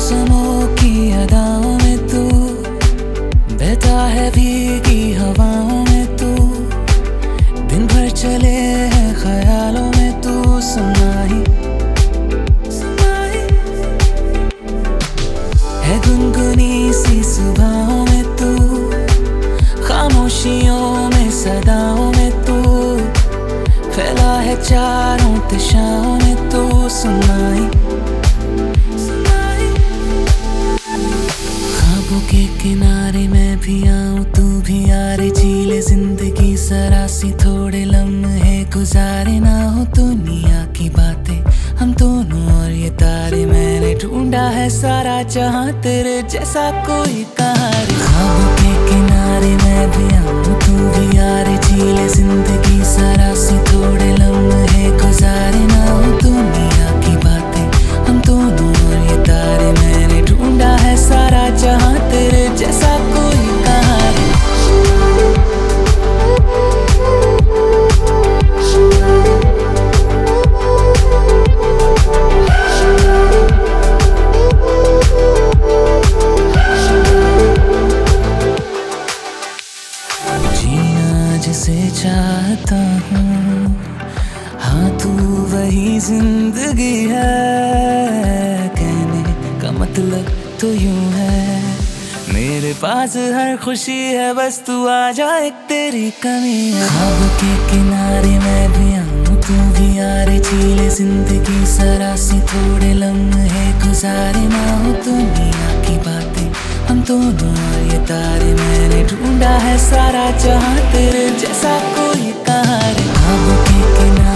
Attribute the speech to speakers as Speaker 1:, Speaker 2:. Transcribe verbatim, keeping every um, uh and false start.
Speaker 1: मौसमों की अदाओं में तू बहता है भीगी हवाओं में तू दिन भर चले हैं ख्यालों में तू सुनाई सुनाई है गुनगुनी सी सुबहों में तू खामोशियों में सदाओं में तू फैला है चारों दिशाओं में तू सुनाई के किनारे मैं भी आऊं तू भी यारे झीले जिंदगी सरासी थोड़े लम्हे गुजारे ना हो दुनिया की बातें हम दोनों और ये तारे मैंने ढूंढा है सारा जहां तेरे जैसा कोई कहाँ रे। ख्वाबों के किनारे मैं भी आऊं तू भी यारे झीले जिंदगी सरासी थोड़े लम्हे गुजारे ना हो दुनिया की बातें हम दोनों और ये तारे मैंने ढूंढा है सारा जहां तेरे जैसा कोई कहाँ रे। जीना जिसे चाहता हूँ हाँ तू वही जिंदगी है कहने का मतलब तो यूं है मेरे पास हर खुशी है बस तू आ जाए तेरी कमी है। ख्वाबों के किनारे मैं भी आऊं तू भी यारे झीले जिंदगी सरासी थोड़े लम्हे गुजारे ना हो दुनिया की बातें हम दोनों और ये तारे मैंने ढूंढा है सारा जहां तेरे जैसा कोई कहाँ रे। ख्वाबों के किनारे